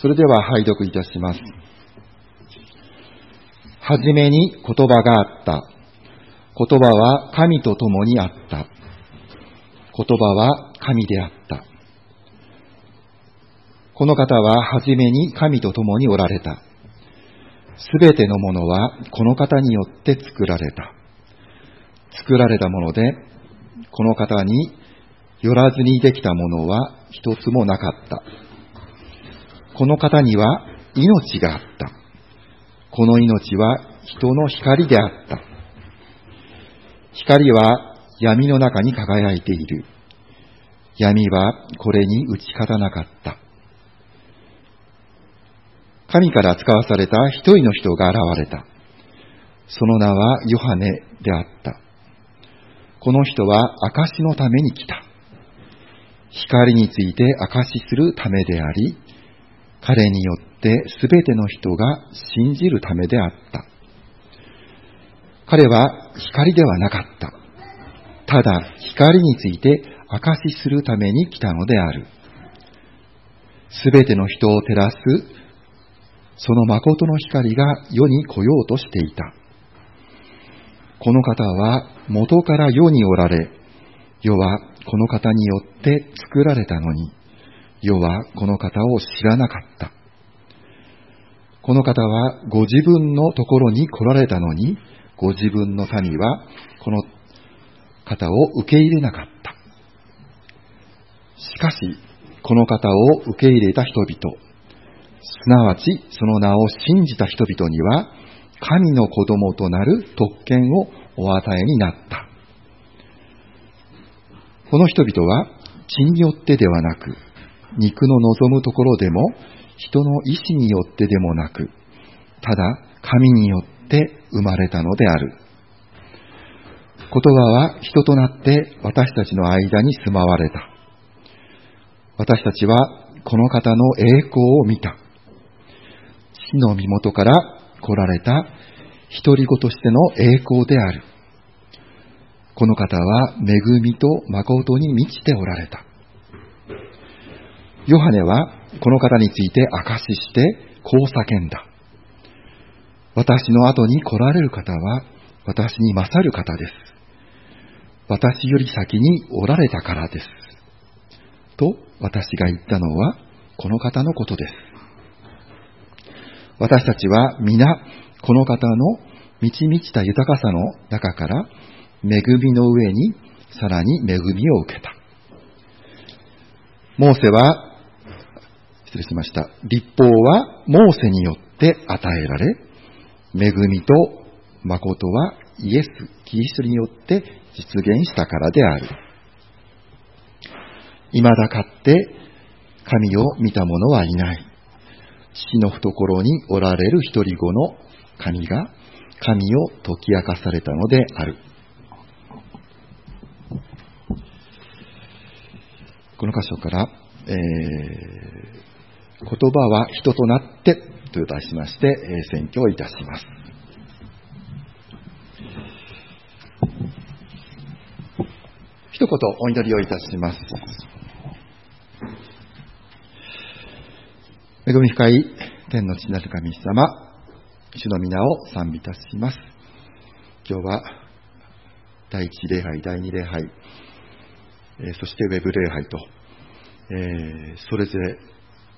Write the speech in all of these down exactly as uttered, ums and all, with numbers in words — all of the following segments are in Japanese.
それでは拝読いたします。はじめに言葉があった。言葉は神と共にあった。言葉は神であった。この方ははじめに神と共におられた。すべてのものはこの方によって作られた。作られたもので、この方によらずにできたものは一つもなかった。この方には命があった。この命は人の光であった。光は闇の中に輝いている。闇はこれに打ち勝たなかった。神から使わされた一人の人が現れた。その名はヨハネであった。この人は証しのために来た。光について証しするためであり、彼によってすべての人が信じるためであった。彼は光ではなかった。ただ光について証しするために来たのである。すべての人を照らす、その誠の光が世に来ようとしていた。この方は元から世におられ、世はこの方によって作られたのに、世はこの方を知らなかった。この方はご自分のところに来られたのに、ご自分の民はこの方を受け入れなかった。しかし、この方を受け入れた人々、すなわちその名を信じた人々には、神の子供となる特権をお与えになった。この人々は血によってではなく、肉の望むところでも、人の意志によってでもなく、ただ神によって生まれたのである。言葉は人となって私たちの間に住まわれた。私たちはこの方の栄光を見た。父の身元から来られた独り子としての栄光である。この方は恵みと誠に満ちておられた。ヨハネはこの方について証ししてこう叫んだ。私の後に来られる方は私に勝る方です。私より先におられたからです。と私が言ったのはこの方のことです。私たちは皆この方の満ち満ちた豊かさの中から恵みの上にさらに恵みを受けた。モーセは失礼しました。律法はモーセによって与えられ、恵みと誠はイエス・キリストによって実現したからである。未だかって神を見た者はいない。父の懐におられる一人子の神が神を解き明かされたのである。この箇所から、えー、言葉は人となってという題しまして、えー、宣教いたします。一言お祈りをいたします。恵み深い天の父なる神様、主の皆を賛美いたします。今日は第一礼拝、第二礼拝、えー、そしてウェブ礼拝と、えー、それぞれ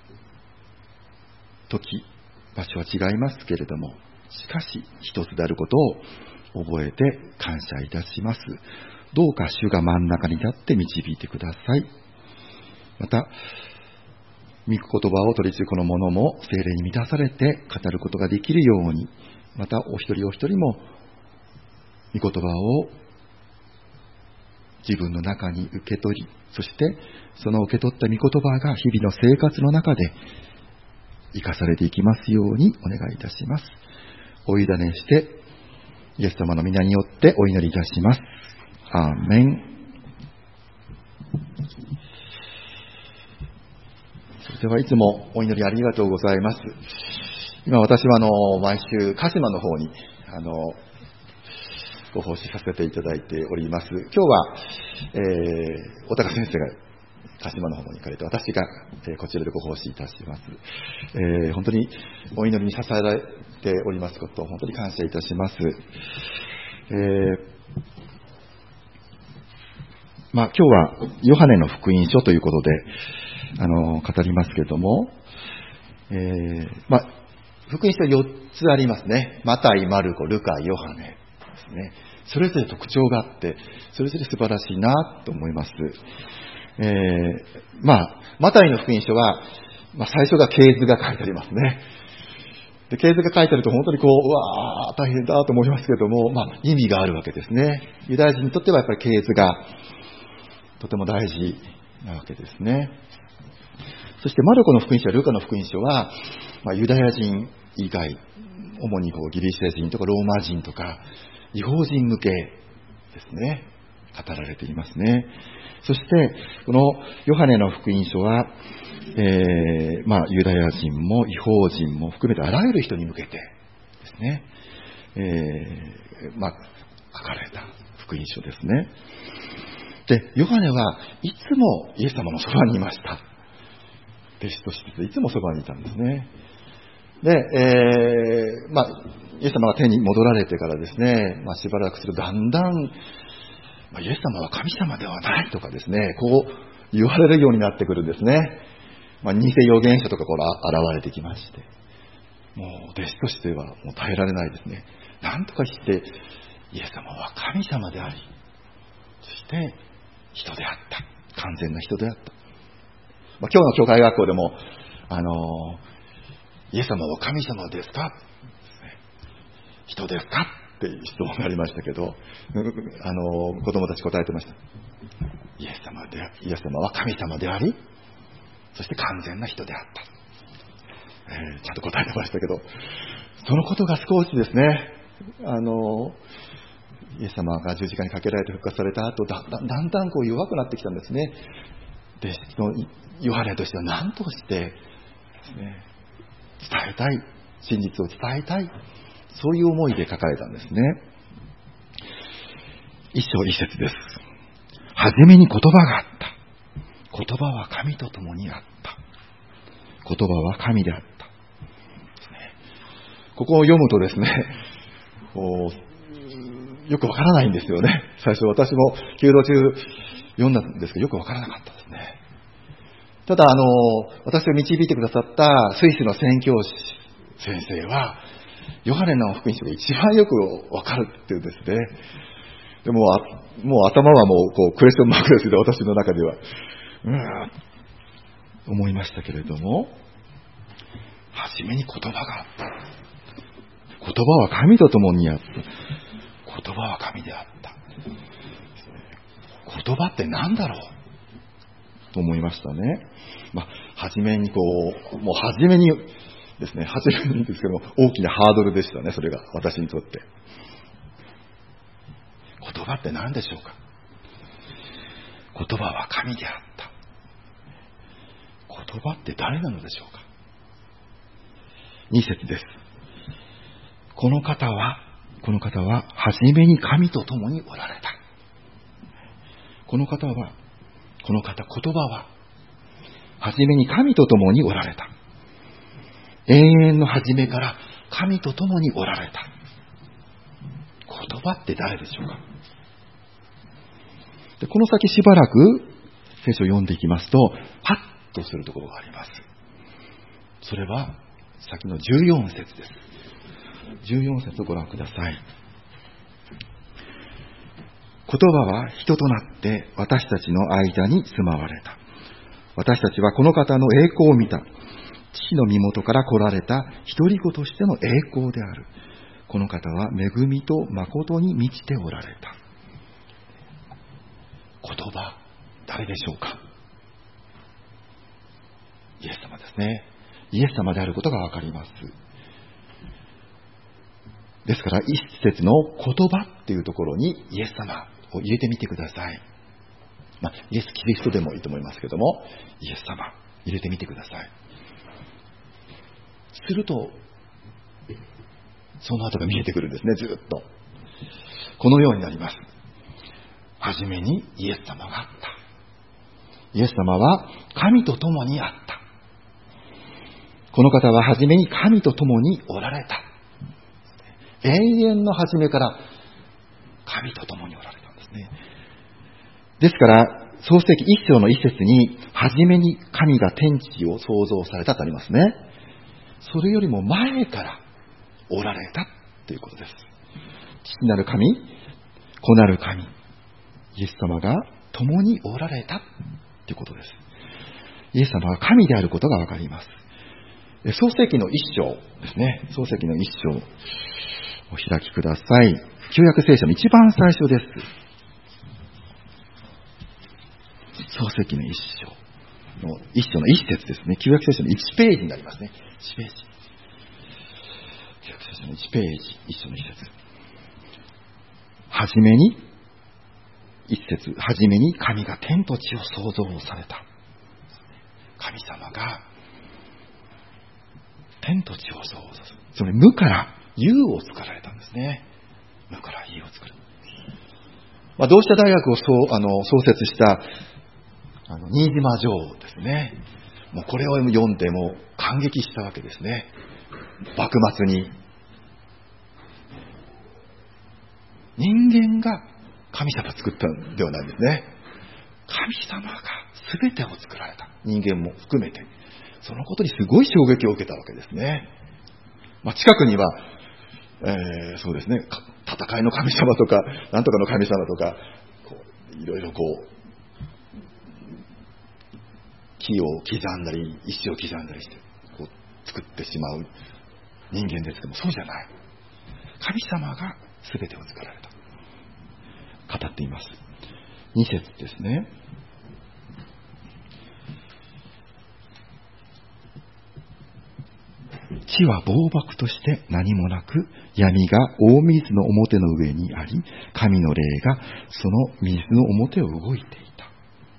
時、場所は違いますけれども、しかし一つであることを覚えて感謝いたします。どうか主が真ん中に立って導いてください。また、御言葉を取り次ぐこの者も聖霊に満たされて語ることができるように、またお一人お一人も御言葉を自分の中に受け取り、そしてその受け取った御言葉が日々の生活の中で生かされていきますようにお願いいたします。お委ねして、イエス様の皆によってお祈りいたします。アーメン。それではいつもお祈りありがとうございます。今私はあの毎週鹿島の方にあのご奉仕させていただいております。今日は、えー、小高先生が鹿島の方に行かれて、私が、えー、こちらでご奉仕いたします。えー、本当にお祈りに支えられておりますことを本当に感謝いたします。えー、まあ今日はヨハネの福音書ということであの語りますけれども、えー、まあ福音書はよっつありますね。マタイ、マルコ、ルカ、ヨハネですね。それぞれ特徴があって、それぞれ素晴らしいなと思います。えー、まあ、マタイの福音書は、まあ、最初が系図が書いてありますね。で、系図が書いてあると本当にこう、うわー、大変だと思いますけれども、まあ、意味があるわけですね。ユダヤ人にとってはやっぱり系図がとても大事なわけですね。そしてマルコの福音書やルカの福音書は、まあ、ユダヤ人以外、主にこうギリシャ人とかローマ人とか異邦人向けですね、語られていますね。そしてこのヨハネの福音書は、えーまあ、ユダヤ人も異邦人も含めてあらゆる人に向けてですね、えーまあ、書かれた福音書ですね。で、ヨハネはいつもイエス様のそばにいました。弟子としていつもそばにいたんですね。で、えーまあ、イエス様が天に戻られてからですね、まあ、しばらくするとだんだん、まあ、イエス様は神様ではないとかですね、こう言われるようになってくるんですね。まあ、偽預言者とかこれ現れてきまして、もう弟子としてはもう耐えられないですね。なんとかしてイエス様は神様であり、そして人であった、完全な人であった。まあ、今日の教会学校でもあのイエス様は神様ですか、人ですかっていう質問がありましたけど、あの子供たち答えてました。イエス様で、イエス様は神様であり、そして完全な人であった、えー、ちゃんと答えてましたけど、そのことが少しですね、あのイエス様が十字架にかけられて復活された後、だんだんだんだんこう弱くなってきたんですね。で、そのヨハネとしては何としてですね、伝えたい、真実を伝えたい、そういう思いで書かれたんですね。一章一節です。はじめに言葉があった。言葉は神と共にあった。言葉は神であった。ここを読むとですね、こうよくわからないんですよね。最初私も弓道中読んだんですけど、よくわからなかったですね。ただ、あの、私を導いてくださったスイスの宣教師先生は、ヨハネの福音書が一番よくわかるっていうんですね。でも、もう頭はもうこうクエスチョンマークですけど、私の中では、うーん、思いましたけれども、はじめに言葉があった。言葉は神と共にあった。言葉は神であった。言葉って何だろうと思いましたね。まあ、はじめにこう、もうはじめにですね、はじめにですけども、大きなハードルでしたね、それが私にとって。言葉って何でしょうか。言葉は神であった。言葉って誰なのでしょうか。に節です。この方は、この方は、はじめに神と共におられた。この方は、この方、言葉は、はじめに神と共におられた。永遠の初めから神と共におられた。言葉って誰でしょうか。で、この先しばらく聖書を読んでいきますと、ハッとするところがあります。それは先のじゅうよん節です。じゅうよん節をご覧ください。言葉は人となって私たちの間に住まわれた。私たちはこの方の栄光を見た。父の身元から来られた一人子としての栄光である。この方は恵みと誠に満ちておられた。言葉、誰でしょうか。イエス様ですね。イエス様であることがわかります。ですから一節の言葉っていうところにイエス様を入れてみてください。まあ、イエス・キリストでもいいと思いますけども、イエス様入れてみてください。するとその後が見えてくるんですね。ずっとこのようになります。はじめにイエス様があった。 イエス様は神と共にあった。この方は初めに神と共におられた。永遠の初めから神と共におられたんですね。ですから創世記一章の一節に初めに神が天地を創造されたとありますね。それよりも前からおられたということです。父なる神、子なる神、イエス様が共におられたということです。イエス様が神であることがわかります。創世記の一章ですね。創世記の一章お開きください。旧約聖書の一番最初です。創世記の一章の一章の一節ですね。旧約聖書の一ページになりますね。一ページ。旧約聖書の一ページ、一章の一節。はじめに、一節、はじめに神が天と地を創造された。神様が天と地を創造する。つまり無から有を作られたんですね。無から有を作る。まあ、同志社大学をそうあの創設したあの新島女王ですね。もうこれを読んでも感激したわけですね。幕末に人間が神様を作ったんではないんですね。神様が全てを作られた。人間も含めて。そのことにすごい衝撃を受けたわけですね。まあ、近くには、えー、そうですね、戦いの神様とか、なんとかの神様とか、こういろいろこう、木を刻んだり、石を刻んだりして、こう作ってしまう人間ですけども、そうじゃない。神様が全てを作られた。語っています。に節ですね。地は暴漠として何もなく、闇が大水の表の上にあり、神の霊がその水の表を動いていた。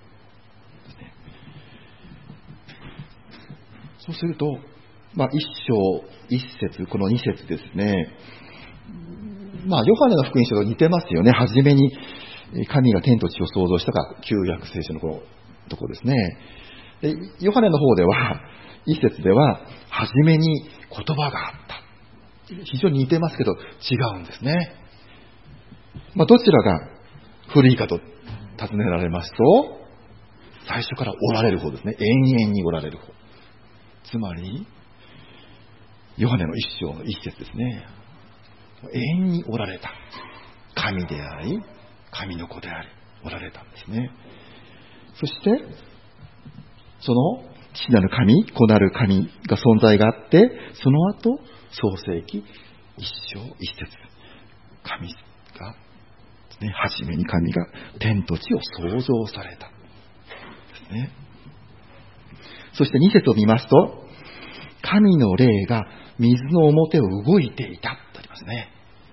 そうすると、まあ、一章一節、この二節ですね。まあ、ヨハネの福音書と似てますよね。はじめに神が天と地を創造したが旧約聖書のこのところですね。でヨハネの方では一節でははじめに言葉があった。非常に似てますけど違うんですね。まあ、どちらが古いかと尋ねられますと、最初からおられる方ですね。永遠におられる方。つまりヨハネの一章の一節ですね。永遠におられた神であり神の子でありおられたんですね。そしてその父なる神、子なる神が存在があって、その後創世記一章一節、神が、ね、初めに神が天と地を創造されたですね。そして二節を見ますと、神の霊が水の表を動いていたとありますね。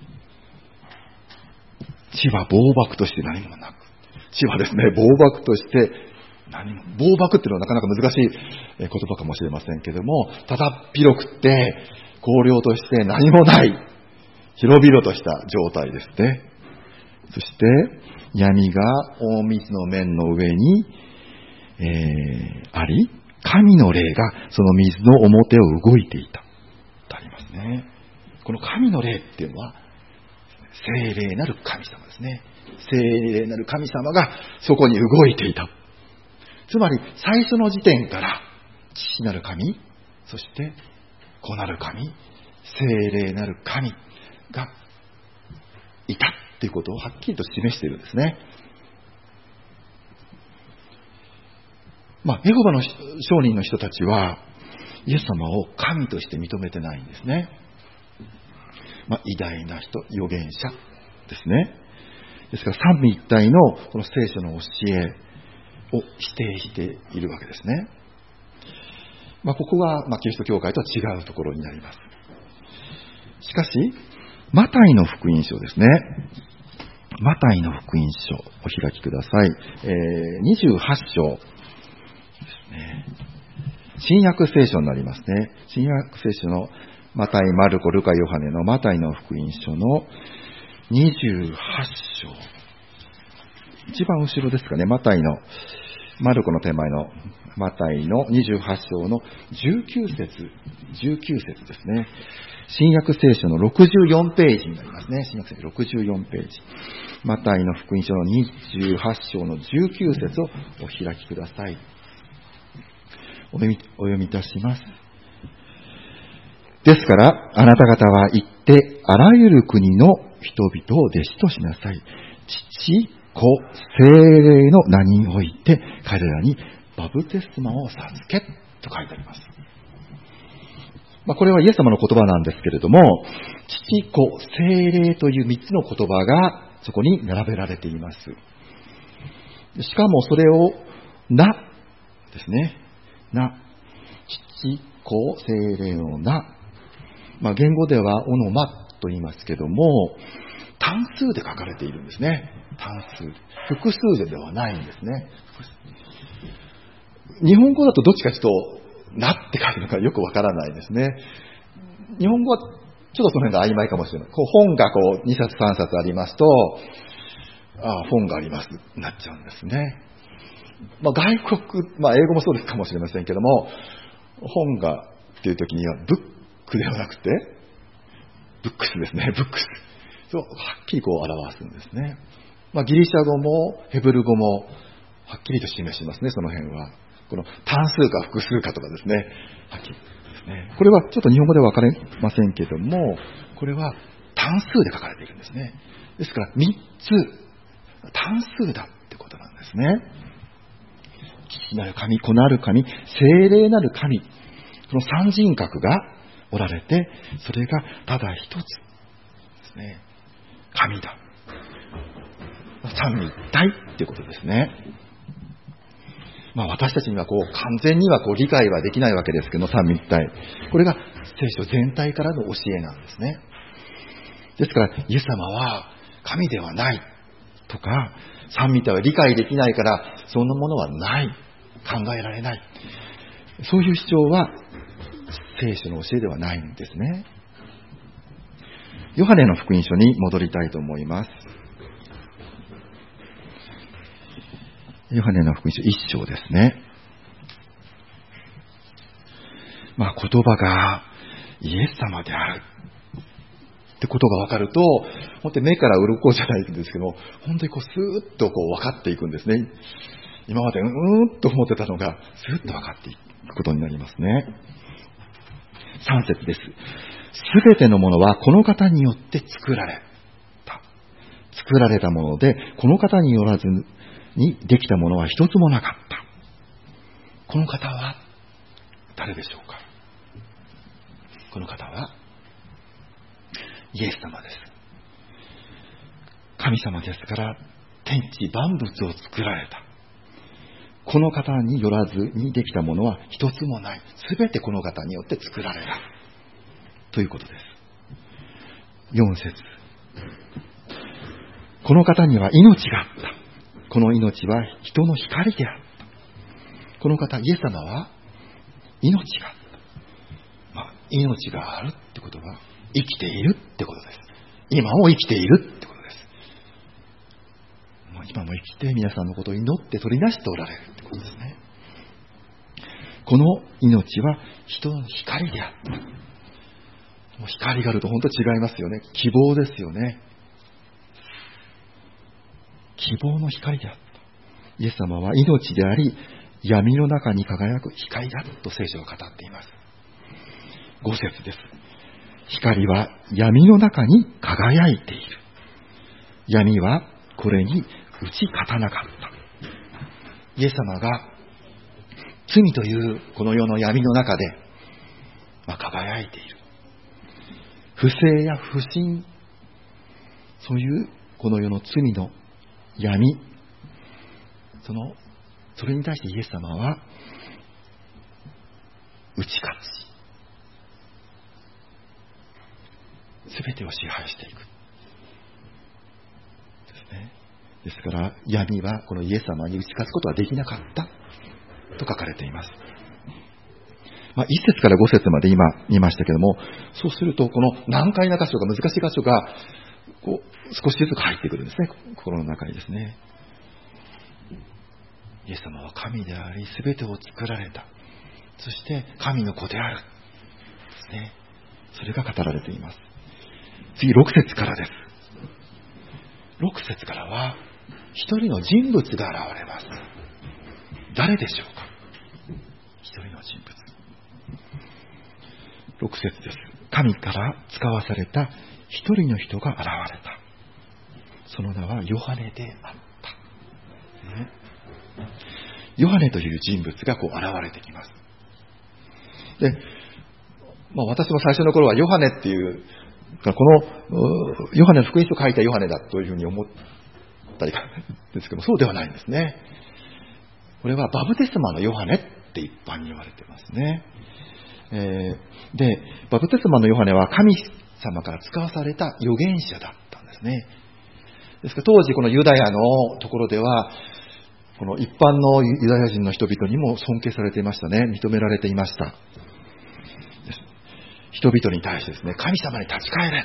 地は暴漠として何もなく、地はですね、暴漠として何も、暴漠っていうのはなかなか難しい言葉かもしれませんけれども、ただっ広くって荒涼として何もない広々とした状態ですね。そして闇が大水の面の上に、えー、あり、神の霊がその水の表を動いていたとありますね。この神の霊っていうのは聖霊なる神様ですね。聖霊なる神様がそこに動いていた。つまり最初の時点から父なる神、そして子なる神、聖霊なる神がいたということをはっきりと示しているんですね。まあ、エホバの証人の人たちはイエス様を神として認めてないんですね。まあ、偉大な人、預言者ですね。ですから三位一体のこの聖書の教えを否定しているわけですね。まあ、ここが、まあ、キリスト教会とは違うところになります。しかしマタイの福音書ですね。マタイの福音書お開きください。えー、にじゅうはち章ですね。新約聖書になりますね。新約聖書のマタイ、マルコ、ルカ、ヨハネのマタイの福音書のにじゅうはち章。一番後ろですかね。マタイのマルコの手前のマタイのにじゅうはち章のじゅうきゅう節、じゅうきゅう節ですね。新約聖書のろくじゅうよんページになりますね。新約聖書ろくじゅうよんページ。マタイの福音書のにじゅうはち章のじゅうきゅう節をお開きください。お読み、お読みいたします。ですから、あなた方は行って、あらゆる国の人々を弟子としなさい。父、子、聖霊の名において、彼らにバプテスマを授け、と書いてあります。まあ、これはイエス様の言葉なんですけれども、父、子、聖霊という三つの言葉がそこに並べられています。しかもそれを、名ですね。名。父、子、聖霊の名。まあ、言語ではオノマと言いますけども、単数で書かれているんですね。単数。複数ではないんですね。日本語だとどっちかちょっと、なって書くのかよくわからないですね。日本語はちょっとその辺が曖昧かもしれない。こう本がこうにさつさんさつありますと、ああ、本がありますなっちゃうんですね。まあ、外国、まあ、英語もそうですかもしれませんけども、本がっていう時にはブックではなくて、ブックスですね、ブックス。そう、はっきりこう表すんですね。まあ、ギリシャ語もヘブル語もはっきりと示しますね、その辺は。この単数か複数かとかですね、はっきりですね。これはちょっと日本語では分かれませんけども、これは単数で書かれているんですね。ですからみっつ、単数だってことなんですね。父なる神、子なる神、聖霊なる神、その三人格がおられて、それがただ一つですね。神だ。三位一体っていうことですね。まあ私たちにはこう完全にはこう理解はできないわけですけど、三位一体。これが聖書全体からの教えなんですね。ですから、イエス様は神ではないとか、三位一体は理解できないから、そんなものはない。考えられない。そういう主張は聖書の教えではないんですね。ヨハネの福音書に戻りたいと思います。ヨハネの福音書一章ですね。まあ言葉がイエス様であるってことが分かると、本当に目から鱗じゃないんですけど、本当にこうスーッとこう分かっていくんですね。今までうーんと思ってたのがスーッと分かっていくことになりますね。さん節です。すべてのものはこの方によって作られた。作られたもので、この方によらずにできたものは一つもなかった。この方は誰でしょうか。この方はイエス様です。神様ですから天地万物を作られた。この方によらずにできたものは一つもない。すべてこの方によって作られたということです。よん節。この方には命があった。この命は人の光であった。この方、イエス様は命があった。まあ、命があるってことは生きているってことです。今も生きているってことです。もう今も生きて皆さんのことを祈って取りなしておられるってことですね。この命は人の光であった。もう光があると本当違いますよね。希望ですよね。希望の光であった。イエス様は命であり、闇の中に輝く光だと聖書は語っています。ご節です。光は闇の中に輝いている。闇はこれに打ち勝たなかった。イエス様が罪というこの世の闇の中で、まあ、輝いている。不正や不信、そういうこの世の罪の闇、そのそれに対してイエス様は打ち勝ち、すべてを支配していくですね。ですから闇はこのイエス様に打ち勝つことはできなかったと書かれています。まあ、いち節からご節まで今見ましたけども、そうするとこの難解な箇所が難しい箇所がこう少しずつ入ってくるんですね。心の中にですね。 イエス様は神であり、すべてを作られた。そして神の子である。ですね。それが語られています。次、ろく節からです。ろく節からは、一人の人物が現れます。誰でしょうか。一人の人物。ろく節です。神から使わされた一人の人が現れた。その名はヨハネであった。ね、ヨハネという人物がこう現れてきます。で、まあ、私も最初の頃はヨハネっていう、このヨハネの福音書を書いたヨハネだというふうに思ったりですけども、そうではないんですね。これはバプテスマのヨハネって一般に言われていますね。えー、で、バプテスマのヨハネは神様から使わされた預言者だったんですね。ですから当時このユダヤのところでは、この一般のユダヤ人の人々にも尊敬されていましたね。認められていました。人々に対してですね、神様に立ち返れ。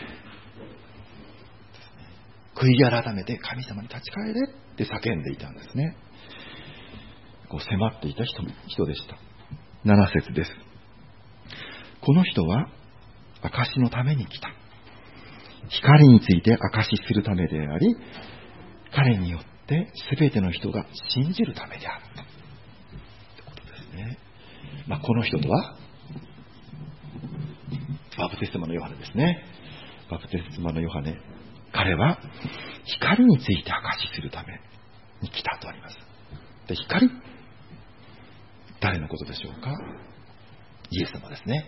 悔い改めて神様に立ち返れって叫んでいたんですね。こう迫っていた 人, 人でした。なな節です。この人は証のために来た。光について証しするためであり、彼によって全ての人が信じるためであった。ということですね。まあ、この人とはバプテスマのヨハネですね。バプテスマのヨハネ。彼は光について証しするために来たとあります。で、光、誰のことでしょうか。イエス様ですね。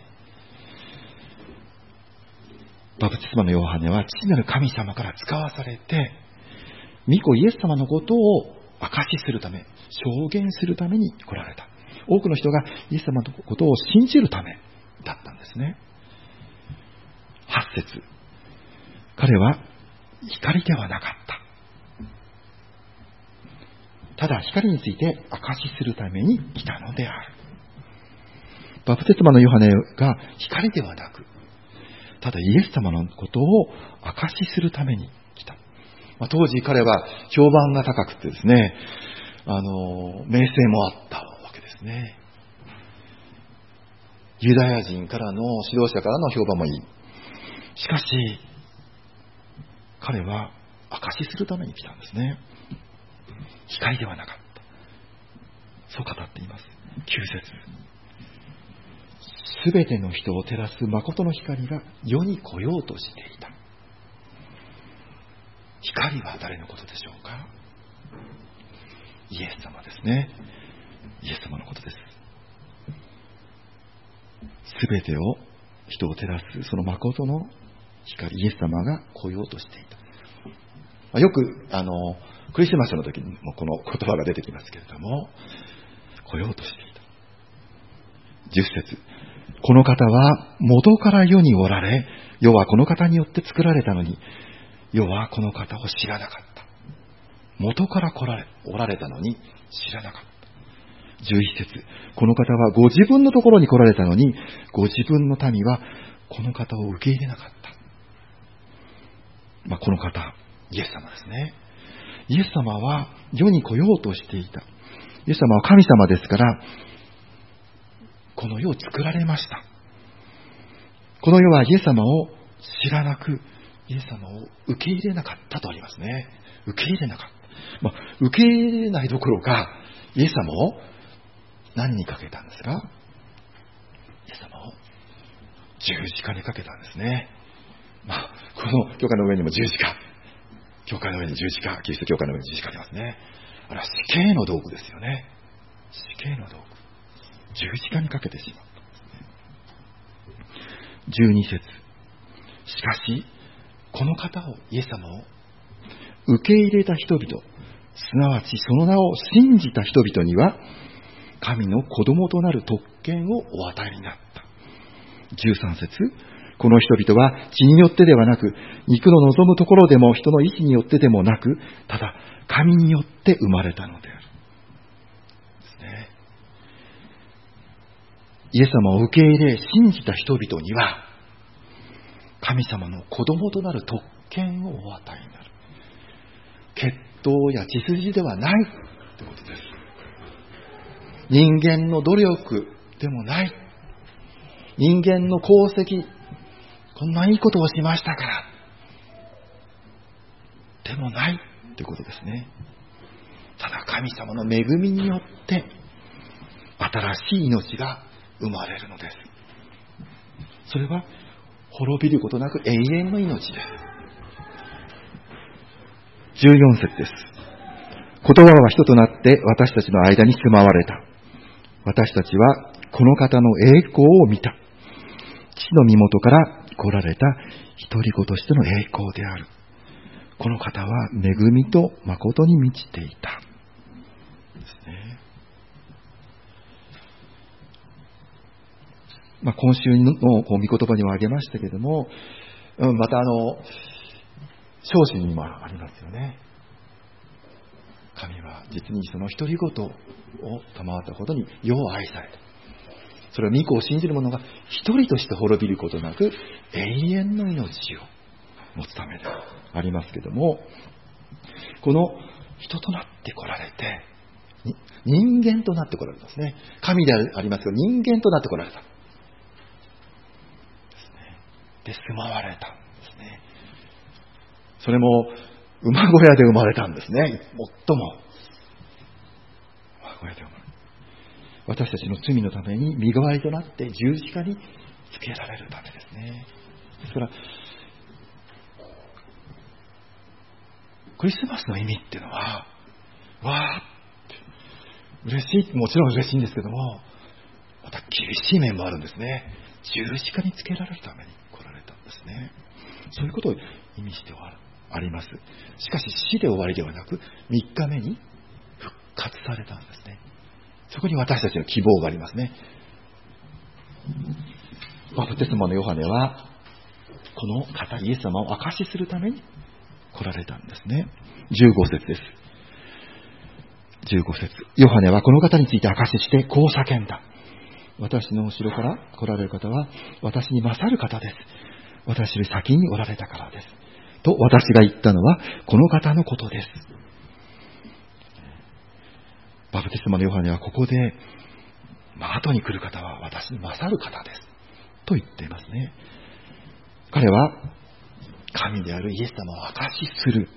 バプテスマのヨハネは父なる神様から使わされて、御子イエス様のことを証しするため、証言するために来られた。多くの人がイエス様のことを信じるためだったんですね。はち節。彼は光ではなかった。ただ光について証しするために来たのである。バプテスマのヨハネが光ではなく、ただイエス様のことを証しするために来た。まあ、当時彼は評判が高くてですね、あの名声もあったわけですね。ユダヤ人からの指導者からの評判もいい。しかし彼は証しするために来たんですね。光ではなかった。そう語っています。きゅう節。すべての人を照らす誠の光が世に来ようとしていた。光は誰のことでしょうか。イエス様ですね。イエス様のことです。すべてを人を照らすその誠の光、イエス様が来ようとしていた。よくあのクリスマスの時にもこの言葉が出てきますけれども、来ようとしていた。じゅっ節。この方は元から世におられ、世はこの方によって作られたのに、世はこの方を知らなかった。元から来られおられたのに知らなかった。じゅういち節。この方はご自分のところに来られたのに、ご自分の民はこの方を受け入れなかった。まあ、この方、イエス様ですね。イエス様は世に来ようとしていた。イエス様は神様ですから、この世を作られました。この世はイエス様を知らなく、イエス様を受け入れなかったとありますね。受け入れなかった。まあ、受け入れないどころか、イエス様を何にかけたんですか。イエス様を十字架にかけたんですね。まあ、この教会の上にも十字架、教会の上に十字架、キリスト教会の上に十字架ありますね。あれは死刑の道具ですよね。死刑の道具。十字架にかけてしまったんですね。じゅうに節。しかしこの方を、イエス様を受け入れた人々、すなわちその名を信じた人々には、神の子供となる特権をお与えになった。じゅうさん節。この人々は血によってではなく、肉の望むところでも人の意志によってでもなく、ただ神によって生まれたのである。ですね。イエス様を受け入れ信じた人々には、神様の子供となる特権をお与えになる。血統や血筋ではないということです。 人間の努力でもない。人間の功績、こんないいことをしましたから。でもないということですね。ただ神様の恵みによって新しい命が生まれるのです。それは滅びることなく永遠の命です。じゅうよん節です。言葉は人となって私たちの間に住まわれた。私たちはこの方の栄光を見た。父の身元から来られた一人子としての栄光である。この方は恵みと誠に満ちていた。ですね。まあ、今週のこう御言葉にもあげましたけれども、またあの聖書にもありますよね。神は実にその一人子とを賜ったことに世を愛された。それは御子を信じる者が一人として滅びることなく永遠の命を持つためでありますけれども、この人となって来られて、人間となって来られたんですね。神でありますが人間となって来られた。で、住まわれたんですね。それも馬小屋で生まれたんですね。最も馬小屋で生まれた。私たちの罪のために身代わりとなって十字架につけられるためですね。ですからクリスマスの意味っていうのは、わーって嬉しい、もちろん嬉しいんですけども、また厳しい面もあるんですね。十字架につけられるために来られたんですね。そういうことを意味してはあります。しかし死で終わりではなくみっかめに復活されたんですね。そこに私たちの希望がありますね。バプテスマのヨハネはこの方イエス様を証しするために来られたんですね。じゅうご節です。じゅうご節。ヨハネはこの方について証ししてこう叫んだ。私の後ろから来られる方は私に勝る方です。私より先におられたからです。と私が言ったのはこの方のことです。バプテスマのヨハネはここで、まあ、後に来る方は私に勝る方です。と言っていますね。彼は神であるイエス様を証しする、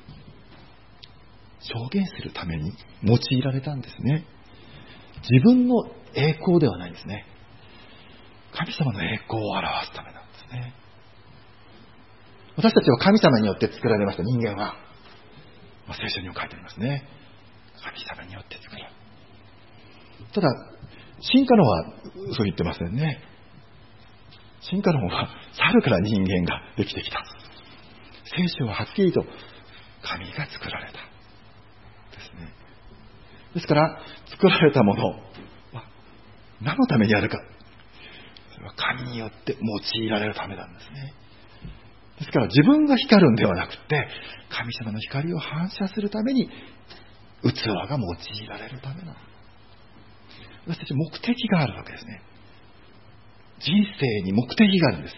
証言するために用いられたんですね。自分の栄光ではないんですね。神様の栄光を表すためなんですね。私たちは神様によって作られました。人間は、まあ、聖書にも書いてありますね。神様によって作られた。ただ進化論はそう言ってませんね。進化論は猿から人間ができてきた。聖書ははっきりと神が作られたですね。ですから作られたものは何のためにあるか、それは神によって用いられるためなんですね。ですから自分が光るんではなくて、神様の光を反射するために器が用いられるためなの。私たち目的があるわけですね。人生に目的があるんです。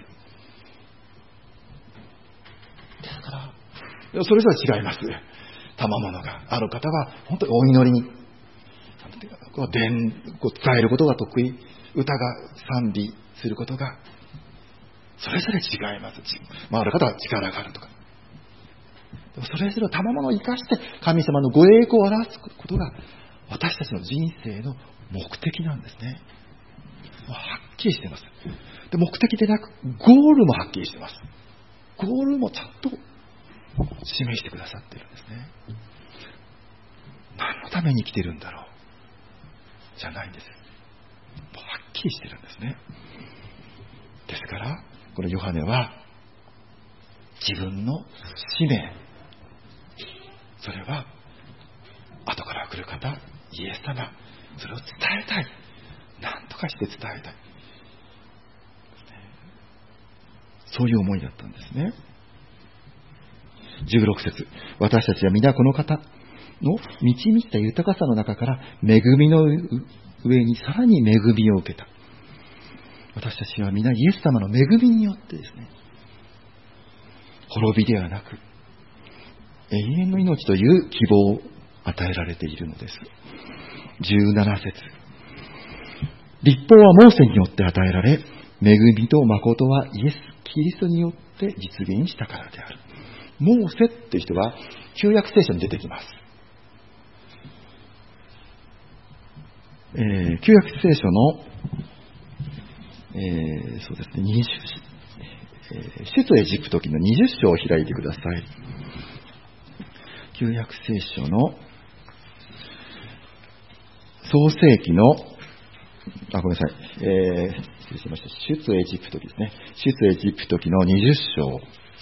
ですからそれぞれ違います。賜物がある方は本当にお祈りにこう伝こう伝えることが得意、歌が賛美することがそれぞれ違います。まあ、ある方は力があるとか、それぞれ賜物を生かして神様のご栄光を表すことが私たちの人生の目的なんですね。はっきりしています。で、目的でなくゴールもはっきりしています。ゴールもちゃんと示してくださっているんですね。何のために生きているんだろうじゃないんです。もうはっきりしているんですね。ですからこのヨハネは自分の使命、それは後から来る方イエス様、それを伝えたい、何とかして伝えたい、そういう思いだったんですね。じゅうろく節、私たちは皆この方の満ち満ちた豊かさの中から恵みの上にさらに恵みを受けた。私たちは皆イエス様の恵みによってですね、滅びではなく永遠の命という希望を与えられているのです。じゅうなな節、 律法はモーセによって与えられ、恵みと誠はイエス・キリストによって実現したからである。モーセっていう人は旧約聖書に出てきます。えー、旧約聖書の、えー、そうですね、にじゅう、えー、出エジプト記のにじゅっ章を開いてください。旧約聖書の創世記の、あ、ごめんなさい、えー、失礼しました。出エジプト記ですね。出エジプト記のにじゅっ章、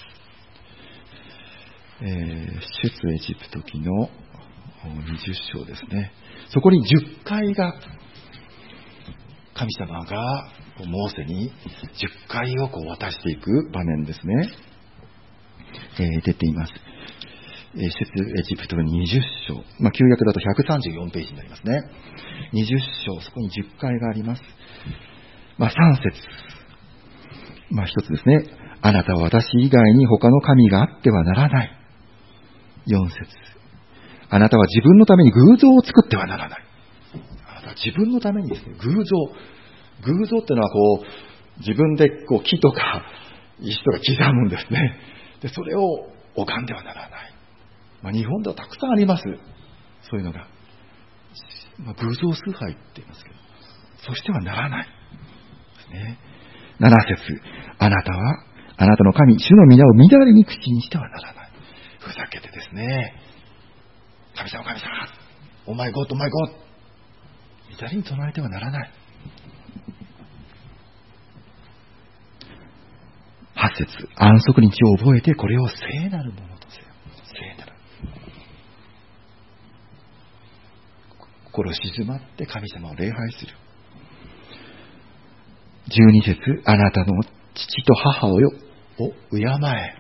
えー、出エジプト記のにじゅっ章ですね。そこにじゅっかいが神様がモーセにじゅっかいをこう渡していく場面ですね、えー、出ています。えー、出エジプトのにじゅっ章、まあ、旧約だとひゃくさんじゅうよんページになりますね。にじゅっ章、そこにじゅっかいがあります。まあ、さん節、まあ、一つですね。あなたは私以外に他の神があってはならない。よん節、あなたは自分のために偶像を作ってはならない。あなたは自分のためにですね、偶像。偶像っていうのはこう、自分でこう木とか石とか刻むんですね。で、それを拝んではならない。まあ、日本ではたくさんあります。そういうのが。まあ、偶像崇拝って言いますけど。そうしてはならない。ですね。なな節、あなたは、あなたの神、主の皆を乱れに口にしてはならない。ふざけてですね。神様、神様、お前ゴッド、お前ゴッド。乱れに唱えてはならない。はち節、安息日を覚えてこれを聖なるものとせよ。聖なる。心静まって神様を礼拝する。じゅうに節、あなたの父と母をよを敬え。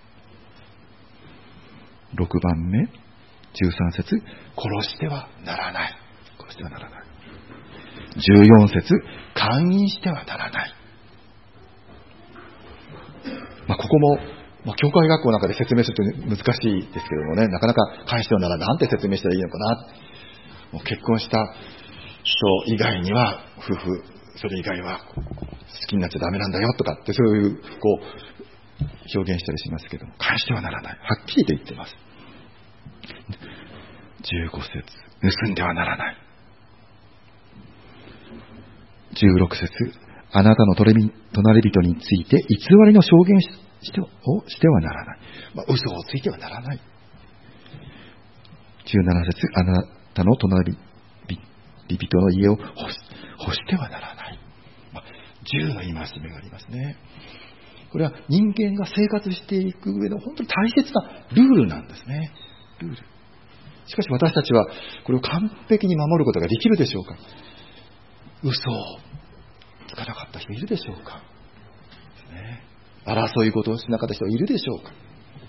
ろくばんめ、じゅうさん節、殺してはならない。殺してはならない。じゅうよん節、姦淫してはならない。まあ、ここも、まあ、教会学校なんかで説明すると難しいですけどもね、なかなか返してはならない。なんて説明したらいいのかな。もう結婚した人以外には、夫婦、それ以外は好きになっちゃダメなんだよとかって、そういう、こう、表現したりしますけども、返してはならない。はっきりと言ってます。じゅうご節、盗んではならない。じゅうろく節、あなたの隣人について偽りの証言してをしてはならない。まあ、嘘をついてはならない。じゅうなな節、あなたの隣人の家を干し、干してはならない。まあ、じゅうの戒めがありますね。これは人間が生活していく上の本当に大切なルールなんですね。ルール。しかし私たちはこれを完璧に守ることができるでしょうか。嘘をつかなかった人いるでしょうか、ね、争い事をしなかった人いるでしょうか。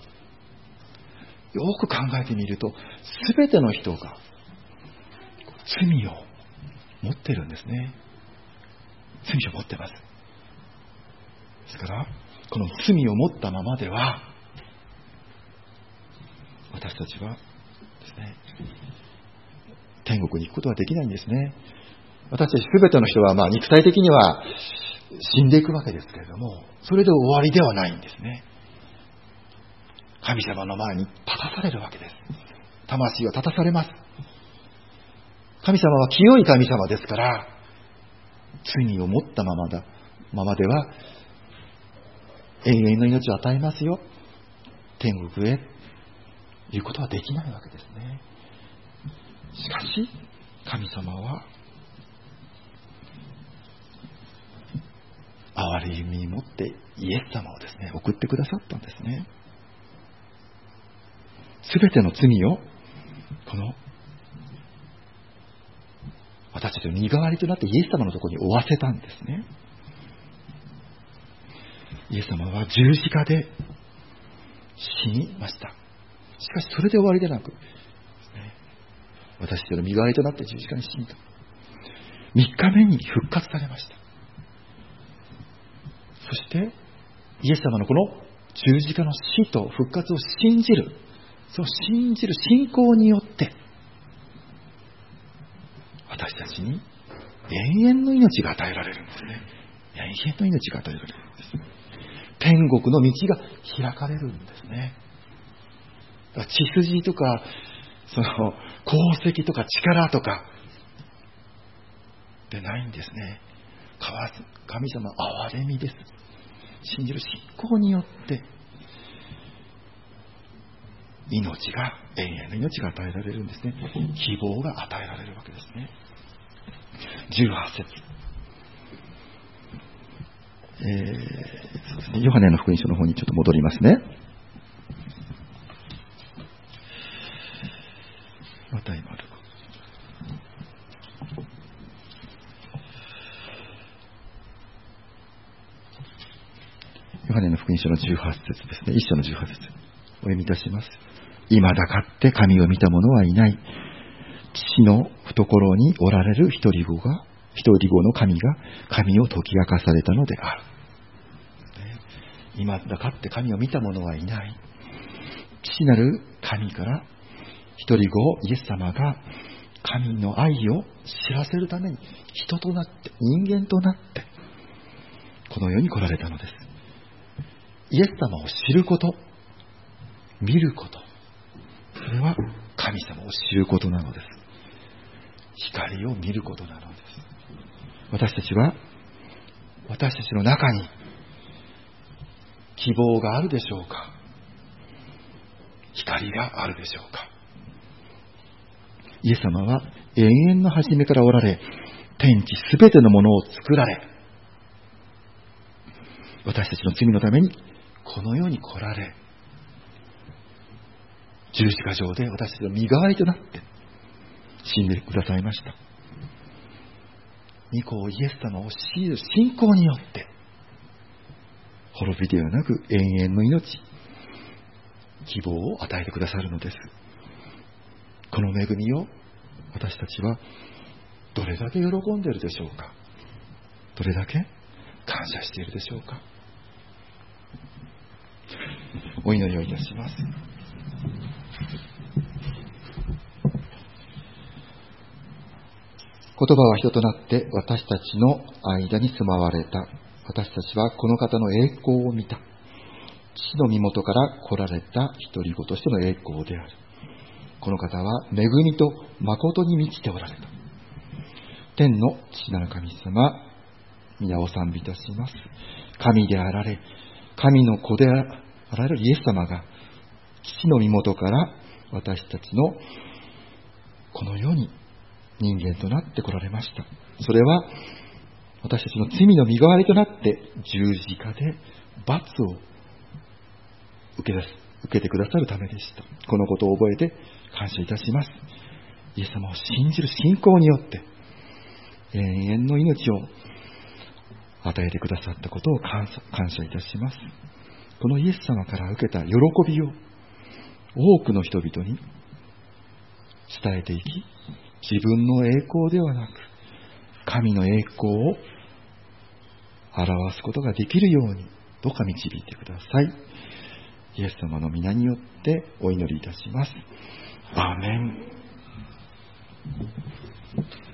よく考えてみると、すべての人が罪を持ってるんですね。罪を持ってます。ですからこの罪を持ったままでは私たちはですね、天国に行くことはできないんですね。私たちすべての人はまあ肉体的には死んでいくわけですけれども、それで終わりではないんですね。神様の前に立たされるわけです。魂は立たされます。神様は清い神様ですから、罪を持ったままだままでは永遠の命を与えますよ、天国へいうことはできないわけですね。しかし神様は憐れみに持ってイエス様をですね送ってくださったんですね。すべての罪をこの私たちの身代わりとなってイエス様のところに負わせたんですね。イエス様は十字架で死にました。しかしそれで終わりでなく、私たちの身代わりとなって十字架に死んだ。みっかめに復活されました。そしてイエス様のこの十字架の死と復活を信じる、そう信じる信仰によって私たちに永遠の命が与えられるんですね。永遠の命が与えられるんです。天国の道が開かれるんですね。だから血筋とか、その功績とか力とかでないんですね。神様は憐れみです。信じる信仰によって命が、永遠の命が与えられるんですね。希望が与えられるわけですね。じゅうはち節、えーそうですね、ヨハネの福音書の方にちょっと戻りますね。また今あるヨハネの福音書のじゅうはち節ですね。一章のじゅうはち節お読みいたします。今だかって神を見た者はいない。父の懐におられる一人子が、一人子の神が神を解き明かされたのである。今だかって神を見た者はいない。父なる神から一人子イエス様が神の愛を知らせるために人となって、人間となってこの世に来られたのです。イエス様を知ること、見ること、それは神様を知ることなのです。光を見ることなのです。私たちは、私たちの中に希望があるでしょうか？光があるでしょうか？イエス様は永遠の初めからおられ、天地すべてのものを作られ、私たちの罪のためにこの世に来られ、十字架上で私たちの身代わりとなって死んでくださいました。御子イエス様を信じる信仰によって滅びではなく永遠の命、希望を与えてくださるのです。この恵みを私たちはどれだけ喜んでいるでしょうか？どれだけ感謝しているでしょうか？お祈りをいたします。言葉は人となって私たちの間に住まわれた。私たちはこの方の栄光を見た。父の身元から来られた一人子としての栄光である。この方は恵みと誠に満ちておられた。天の父なる神様、皆を賛美いたします。神であられ、神の子であられるイエス様が父の身元から私たちのこの世に人間となって来られました。それは私たちの罪の身代わりとなって十字架で罰を受け出す、受けてくださるためでした。このことを覚えて感謝いたします。イエス様を信じる信仰によって永遠の命を与えてくださったことを感謝、感謝いたします。このイエス様から受けた喜びを多くの人々に伝えていき、自分の栄光ではなく神の栄光を表すことができるようにどうか導いてください。イエス様の皆によってお祈りいたします。アーメン。